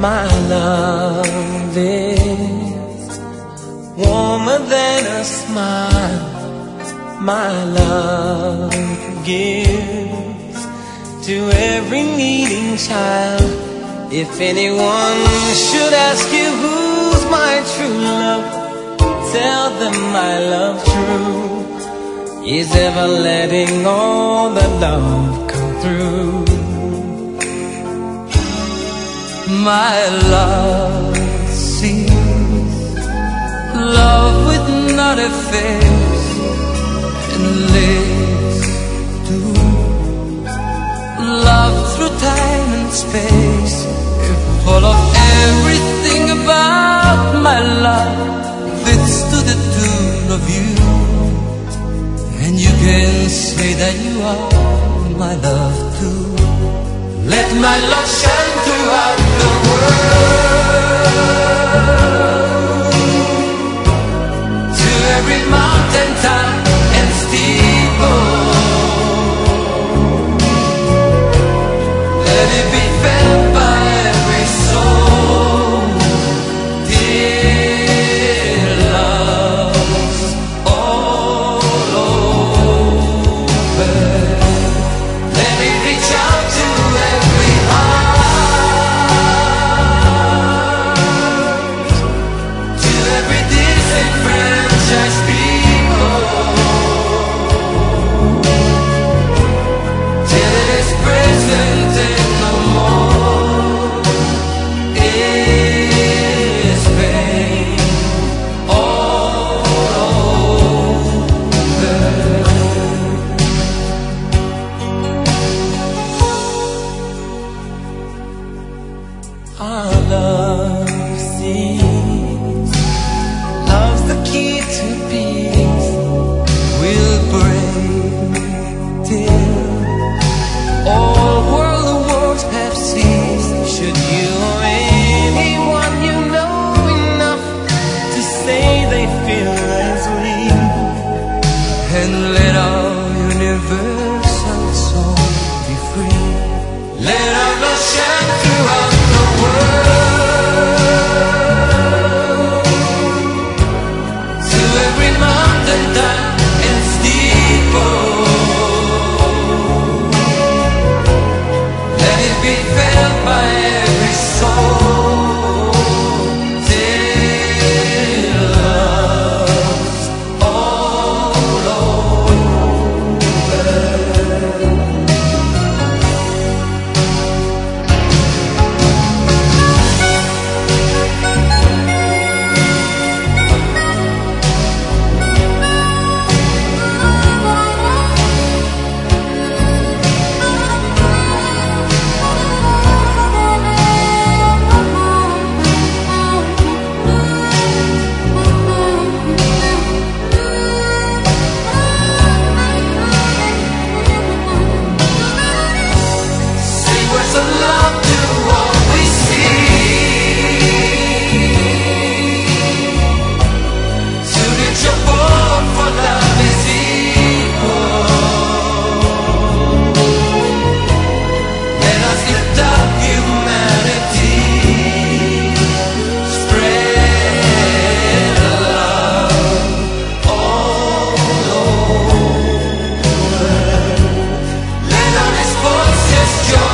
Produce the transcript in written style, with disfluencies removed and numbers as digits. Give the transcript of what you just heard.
My love is warmer than a smile. My love gives to every needing child. If anyone should ask you who's my true love, tell them my love true is ever letting all the love come through. My love sees love with not a face, and lives to love through time and space. Full of everything about my love fits to the tune of you, and you can say that you are my love too. Let my love shine throughout the world, to every mountain top and steeple. Let it be felt by every soul. Dear love's all over. Let it reach out to every heart, to every disenfranchised people, till it is present and no more is pain all over. Our love sees love's the key to peace. We'll break till all world wars have ceased. Should you or anyone you know enough to say they feel as we, and let our universal soul be free. Let our love shine throughout the world, to every mountain top and steeple. Let it be felt by every soul. Till love's all over. See where's the love to all we see, to reach a born for love is equal. Let us lift up humanity, spread love all over. Let all his voices join